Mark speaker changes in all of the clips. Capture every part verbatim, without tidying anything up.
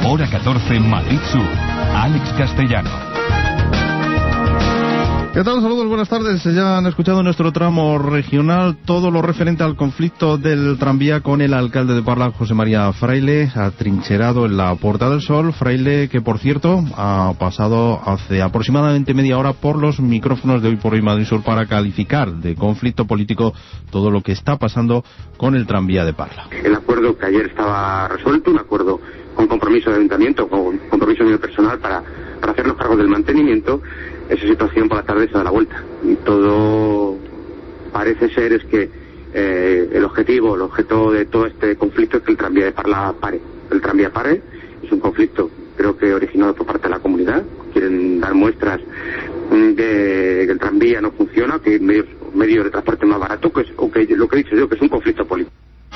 Speaker 1: Hora catorce, Madrid Sur. Alex Castellano.
Speaker 2: ¿Qué tal? Saludos, buenas tardes. Ya han escuchado en nuestro tramo regional todo lo referente al conflicto del tranvía con el alcalde de Parla, José María Fraile, atrincherado en la Puerta del Sol. Fraile, que por cierto ha pasado hace aproximadamente media hora por los micrófonos de Hoy por Hoy Madrid Sur para calificar de conflicto político todo lo que está pasando con el tranvía de Parla.
Speaker 3: El acuerdo que ayer estaba resuelto, un acuerdo con compromiso de ayuntamiento, con compromiso de personal para, para hacer los cargos del mantenimiento. Esa situación por la tarde se da la vuelta y todo parece ser es que eh, el objetivo, el objeto de todo este conflicto es que el tranvía de Parla pare. El tranvía pare es un conflicto, creo que originado por parte de la comunidad. Quieren dar muestras de que el tranvía no funciona, que hay medios, medios de transporte más baratos, que es, o que lo que he dicho yo, que es un conflicto político.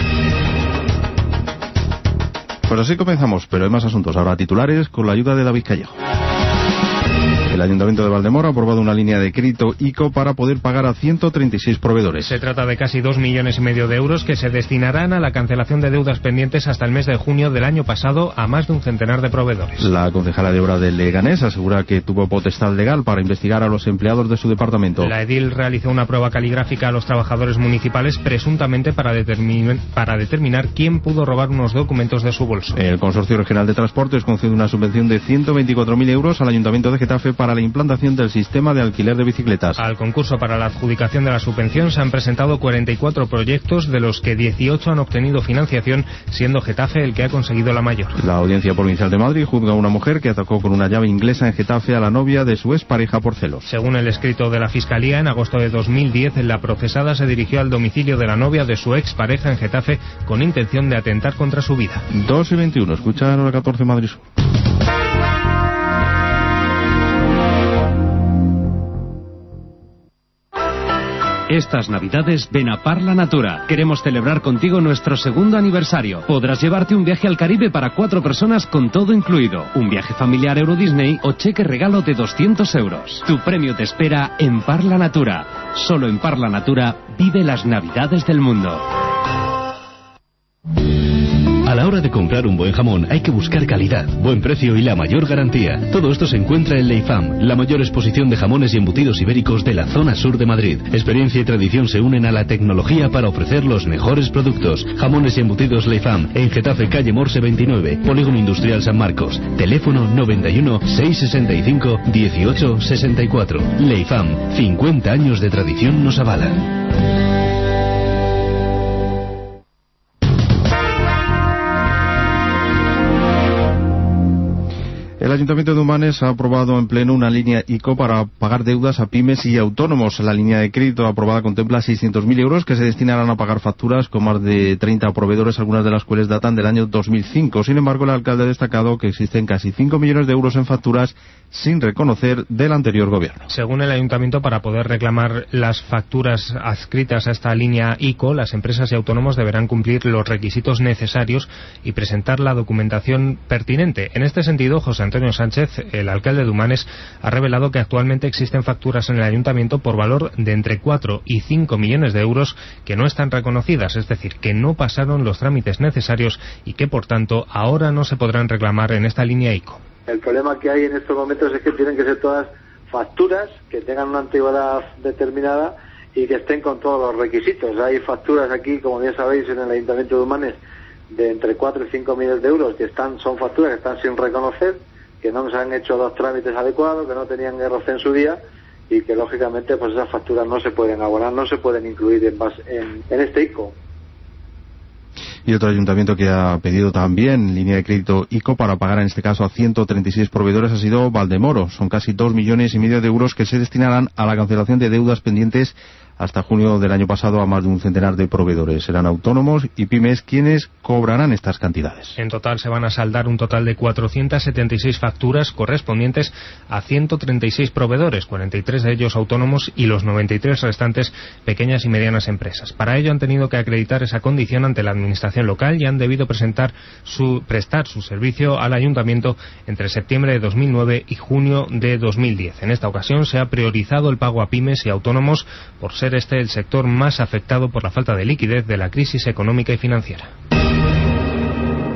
Speaker 2: Pues así comenzamos, pero hay más asuntos. Ahora titulares con la ayuda de David Callejo. El Ayuntamiento de Valdemoro ha aprobado una línea de crédito ICO para poder pagar a ciento treinta y seis proveedores.
Speaker 4: Se trata de casi dos millones y medio de euros que se destinarán a la cancelación de deudas pendientes hasta el mes de junio del año pasado a más de un centenar de proveedores.
Speaker 2: La concejala de obra de Leganés asegura que tuvo potestad legal para investigar a los empleados de su departamento.
Speaker 4: La edil realizó una prueba caligráfica a los trabajadores municipales presuntamente para, determin- para determinar quién pudo robar unos documentos de su bolso.
Speaker 2: El Consorcio Regional de Transportes concede una subvención de ciento veinticuatro mil euros al Ayuntamiento de Getafe para la implantación del sistema de alquiler de bicicletas.
Speaker 4: Al concurso para la adjudicación de la subvención se han presentado cuarenta y cuatro proyectos, de los que dieciocho han obtenido financiación, siendo Getafe el que ha conseguido la mayor.
Speaker 2: La Audiencia Provincial de Madrid juzga a una mujer que atacó con una llave inglesa en Getafe a la novia de su expareja por celos.
Speaker 4: Según el escrito de la Fiscalía, en agosto de dos mil diez, la procesada se dirigió al domicilio de la novia de su expareja en Getafe con intención de atentar contra su vida.
Speaker 2: dos y veintiuno, escucha en Hora catorce Madrid Sur.
Speaker 5: Estas navidades ven a Parla Natura. Queremos celebrar contigo nuestro segundo aniversario. Podrás llevarte un viaje al Caribe para cuatro personas con todo incluido. Un viaje familiar Euro Disney o cheque regalo de doscientos euros. Tu premio te espera en Parla Natura. Solo en Parla Natura vive las navidades del mundo.
Speaker 6: A la hora de comprar un buen jamón hay que buscar calidad, buen precio y la mayor garantía. Todo esto se encuentra en Leifam, la mayor exposición de jamones y embutidos ibéricos de la zona sur de Madrid. Experiencia y tradición se unen a la tecnología para ofrecer los mejores productos. Jamones y embutidos Leifam, en Getafe, calle Morse veintinueve, Polígono Industrial San Marcos. Teléfono noventa y uno, seiscientos sesenta y cinco, dieciocho sesenta y cuatro. Leifam, cincuenta años de tradición nos avalan.
Speaker 2: El Ayuntamiento de Humanes ha aprobado en pleno una línea ICO para pagar deudas a pymes y autónomos. La línea de crédito aprobada contempla seiscientos mil euros que se destinarán a pagar facturas con más de treinta proveedores, algunas de las cuales datan del año dos mil cinco. Sin embargo, el alcalde ha destacado que existen casi cinco millones de euros en facturas sin reconocer del anterior gobierno.
Speaker 4: Según el Ayuntamiento, para poder reclamar las facturas adscritas a esta línea ICO, las empresas y autónomos deberán cumplir los requisitos necesarios y presentar la documentación pertinente. En este sentido, José Antonio Sánchez, el alcalde de Humanes, ha revelado que actualmente existen facturas en el Ayuntamiento por valor de entre cuatro y cinco millones de euros que no están reconocidas, es decir, que no pasaron los trámites necesarios y que, por tanto, ahora no se podrán reclamar en esta línea ICO.
Speaker 7: El problema que hay en estos momentos es que tienen que ser todas facturas que tengan una antigüedad determinada y que estén con todos los requisitos. Hay facturas aquí, como bien sabéis, en el Ayuntamiento de Humanes de entre cuatro y cinco millones de euros que están son facturas que están sin reconocer, que no se han hecho los trámites adecuados, que no tenían R C en su día y que lógicamente pues esas facturas no se pueden abonar, no se pueden incluir en, base, en, en este ICO.
Speaker 2: Y otro ayuntamiento que ha pedido también línea de crédito ICO para pagar en este caso a ciento treinta y seis proveedores ha sido Valdemoro. Son casi dos millones y medio de euros que se destinarán a la cancelación de deudas pendientes hasta junio del año pasado a más de un centenar de proveedores. Serán autónomos y pymes quienes cobrarán estas cantidades.
Speaker 4: En total se van a saldar un total de cuatrocientas setenta y seis facturas correspondientes a ciento treinta y seis proveedores, cuarenta y tres de ellos autónomos y los noventa y tres restantes pequeñas y medianas empresas. Para ello han tenido que acreditar esa condición ante la administración local y han debido presentar su, prestar su servicio al ayuntamiento entre septiembre de dos mil nueve y junio de dos mil diez. En esta ocasión se ha priorizado el pago a pymes y autónomos por ser este el sector más afectado por la falta de liquidez de la crisis económica y financiera.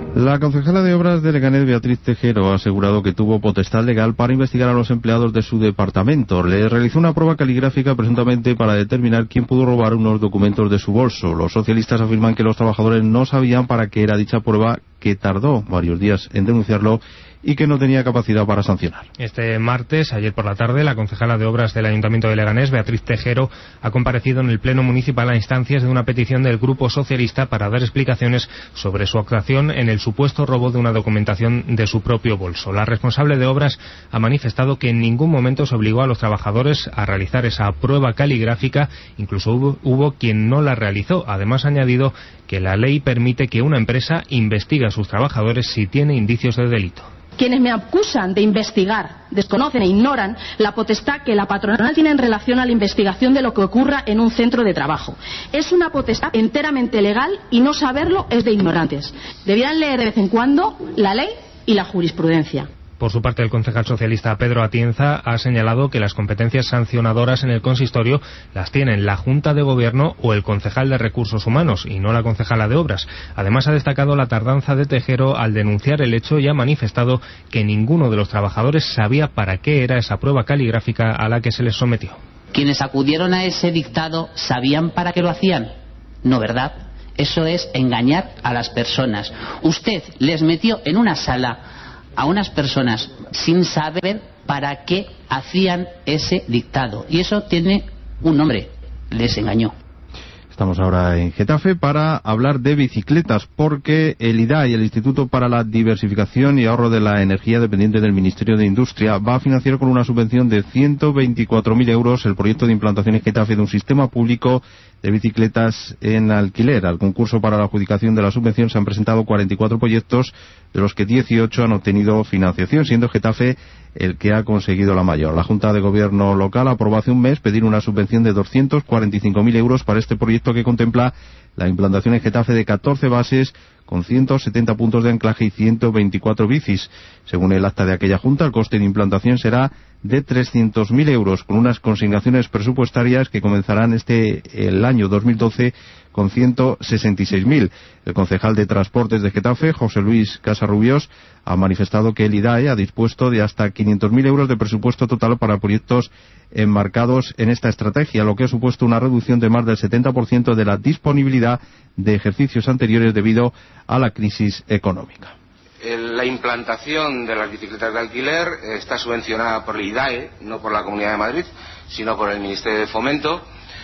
Speaker 2: La concejala de Obras de Leganés, Beatriz Tejero, ha asegurado que tuvo potestad legal para investigar a los empleados de su departamento. Le realizó una prueba caligráfica presuntamente para determinar quién pudo robar unos documentos de su bolso. Los socialistas afirman que los trabajadores no sabían para qué era dicha prueba, que tardó varios días en denunciarlo y que no tenía capacidad para sancionar.
Speaker 4: Este martes, ayer por la tarde, la concejala de Obras del Ayuntamiento de Leganés, Beatriz Tejero, ha comparecido en el Pleno Municipal a instancias de una petición del Grupo Socialista para dar explicaciones sobre su actuación en el supuesto robo de una documentación de su propio bolso. La responsable de Obras ha manifestado que en ningún momento se obligó a los trabajadores a realizar esa prueba caligráfica, incluso hubo, hubo quien no la realizó. Además, ha añadido que la ley permite que una empresa investigue a sus trabajadores si tiene indicios de delito.
Speaker 8: Quienes me acusan de investigar desconocen e ignoran la potestad que la patronal tiene en relación a la investigación de lo que ocurra en un centro de trabajo. Es una potestad enteramente legal y no saberlo es de ignorantes. Debieran leer de vez en cuando la ley y la jurisprudencia.
Speaker 4: Por su parte, el concejal socialista Pedro Atienza ha señalado que las competencias sancionadoras en el consistorio las tienen la Junta de Gobierno o el concejal de Recursos Humanos y no la concejala de Obras. Además, ha destacado la tardanza de Tejero al denunciar el hecho y ha manifestado que ninguno de los trabajadores sabía para qué era esa prueba caligráfica a la que se les sometió.
Speaker 9: Quienes acudieron a ese dictado sabían para qué lo hacían. No, ¿verdad? Eso es engañar a las personas. Usted les metió en una sala a unas personas sin saber para qué hacían ese dictado. Y eso tiene un nombre: les engañó.
Speaker 2: Estamos ahora en Getafe para hablar de bicicletas, porque el I D A E, el Instituto para la Diversificación y Ahorro de la Energía, dependiente del Ministerio de Industria, va a financiar con una subvención de ciento veinticuatro mil euros el proyecto de implantación en Getafe de un sistema público de bicicletas en alquiler. Al concurso para la adjudicación de la subvención se han presentado cuarenta y cuatro proyectos, de los que dieciocho han obtenido financiación, siendo Getafe el que ha conseguido la mayor. La Junta de Gobierno local aprobó hace un mes pedir una subvención de doscientos cuarenta y cinco mil euros para este proyecto, que contempla la implantación en Getafe de catorce bases con ciento setenta puntos de anclaje y ciento veinticuatro bicis. Según el acta de aquella Junta, el coste de implantación será de trescientos mil euros, con unas consignaciones presupuestarias que comenzarán este el año dos mil doce con ciento sesenta y seis mil. El concejal de Transportes de Getafe, José Luis Casarrubios, ha manifestado que el I D A E ha dispuesto de hasta quinientos mil euros de presupuesto total para proyectos enmarcados en esta estrategia, lo que ha supuesto una reducción de más del setenta por ciento de la disponibilidad de ejercicios anteriores debido a la crisis económica.
Speaker 10: La implantación de las bicicletas de alquiler está subvencionada por el I D A E, no por la Comunidad de Madrid, sino por el Ministerio de Fomento.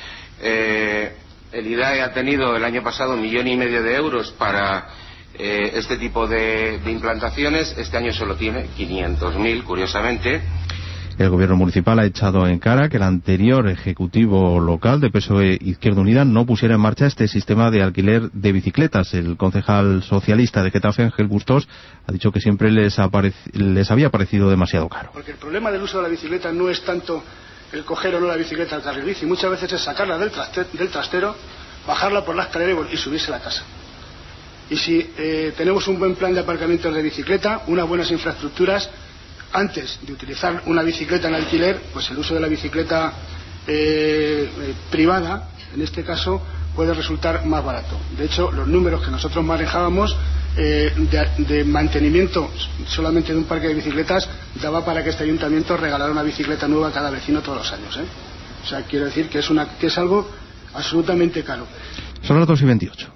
Speaker 10: Eh, el I D A E ha tenido el año pasado un millón y medio de euros para eh, este tipo de, de implantaciones. Este año solo tiene quinientos mil, curiosamente.
Speaker 2: El gobierno municipal ha echado en cara que el anterior ejecutivo local de P S O E Izquierda Unida no pusiera en marcha este sistema de alquiler de bicicletas. El concejal socialista de Getafe, Ángel Bustos, ha dicho que siempre les, les había parecido demasiado caro.
Speaker 11: Porque el problema del uso de la bicicleta no es tanto el coger o no la bicicleta al carril bici, muchas veces es sacarla del, traste, del trastero, bajarla por la escalera y subirse a la casa. Y si eh, tenemos un buen plan de aparcamientos de bicicleta, unas buenas infraestructuras, antes de utilizar una bicicleta en alquiler, pues el uso de la bicicleta eh, eh, privada, en este caso, puede resultar más barato. De hecho, los números que nosotros manejábamos eh, de, de mantenimiento solamente de un parque de bicicletas daba para que este ayuntamiento regalara una bicicleta nueva a cada vecino todos los años, ¿eh? O sea, quiero decir que es, una, que es algo absolutamente caro.
Speaker 2: Son las dos y veintiocho.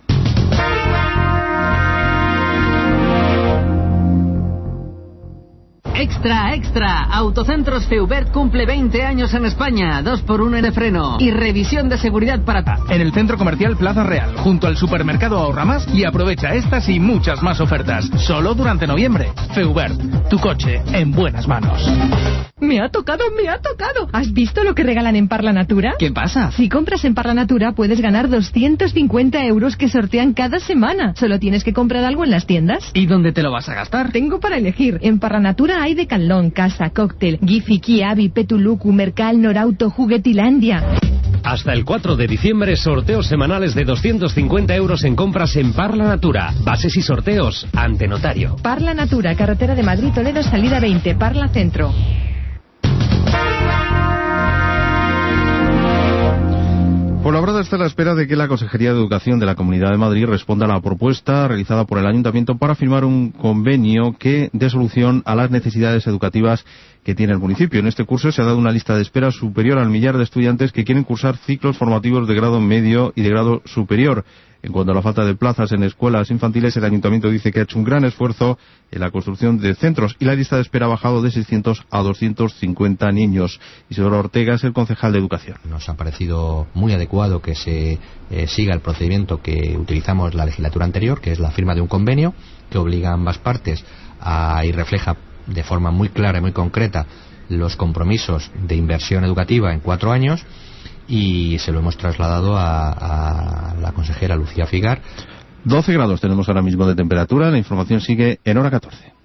Speaker 12: Extra, extra. Autocentros Feubert cumple veinte años en España. dos por uno en el freno. Y revisión de seguridad para...
Speaker 13: En el Centro Comercial Plaza Real, junto al supermercado Ahorra Más, y aprovecha estas y muchas más ofertas. Solo durante noviembre. Feubert, tu coche en buenas manos.
Speaker 14: Me ha tocado, me ha tocado. ¿Has visto lo que regalan en Parla Natura?
Speaker 12: ¿Qué pasa?
Speaker 14: Si compras en Parla Natura puedes ganar doscientos cincuenta euros que sortean cada semana. Solo tienes que comprar algo en las tiendas.
Speaker 12: ¿Y dónde te lo vas a gastar?
Speaker 14: Tengo para elegir. En Parla Natura hay Decathlon, Casa, Cóctel, Gifi, Kiabi, Petuluku, Mercal, Norauto, Juguetilandia.
Speaker 5: Hasta el cuatro de diciembre, sorteos semanales de doscientos cincuenta euros en compras en Parla Natura. Bases y sorteos ante notario.
Speaker 14: Parla Natura, carretera de Madrid-Toledo, salida veinte, Parla Centro.
Speaker 2: Pues la verdad está a la espera de que la Consejería de Educación de la Comunidad de Madrid responda a la propuesta realizada por el Ayuntamiento para firmar un convenio que dé solución a las necesidades educativas que tiene el municipio. En este curso se ha dado una lista de espera superior al millar de estudiantes que quieren cursar ciclos formativos de grado medio y de grado superior. En cuanto a la falta de plazas en escuelas infantiles, el Ayuntamiento dice que ha hecho un gran esfuerzo en la construcción de centros y la lista de espera ha bajado de seiscientos a doscientos cincuenta niños. Isidoro Ortega es el concejal de Educación.
Speaker 15: Nos ha parecido muy adecuado que se eh, siga el procedimiento que utilizamos la legislatura anterior, que es la firma de un convenio que obliga a ambas partes a, y refleja de forma muy clara y muy concreta los compromisos de inversión educativa en cuatro años, y se lo hemos trasladado a, a la consejera Lucía Figar.
Speaker 2: doce grados tenemos ahora mismo de temperatura. La información sigue en hora catorce.